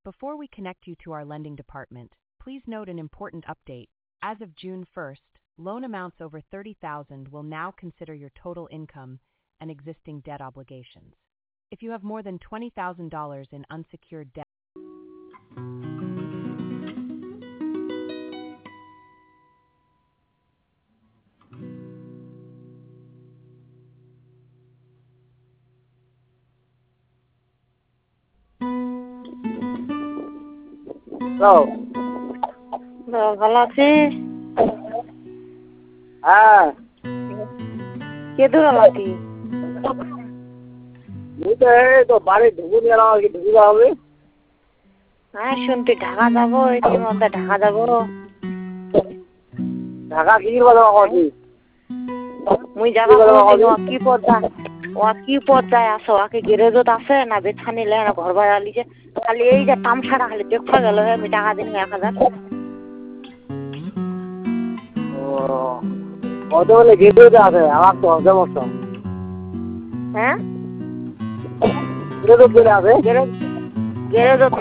Before we connect you to our lending department, please note an important update. As of June 1st, loan amounts over $30,000 will now consider your total income and existing debt obligations. If you have more than $20,000 in unsecured debt, ভালো আছিস? হ্যাঁ, কে দূর ভালো আছিস? এই তো বাড়ি ঢুকে গেলাম আর কি, ঢুকে যাওয়া হবে। হ্যাঁ শুনতে ঢাকা যাবো, এই মধ্যে ঢাকা যাবো। ঢাকা কি কথা বলছি? মুই যাবা কি পর্যায়ে আছো? আকে গ্যারেজত আছে না বেছানি লে না ঘর ভাড়া লিছে? খালি এই যে তামসাটা খালি দেখা গেল হে, আমি টাকা দিন 1000। কত বলে গেটে আছে আমার তো সমস্যা। হ্যাঁ গেটে চলে আছে গ্যারেজত